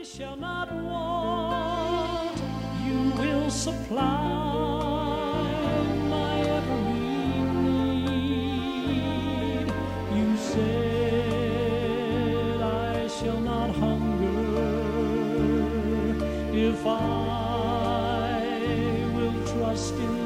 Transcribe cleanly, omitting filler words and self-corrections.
shall not want. You will supply my every need. You said I shall not hunger if I will trust in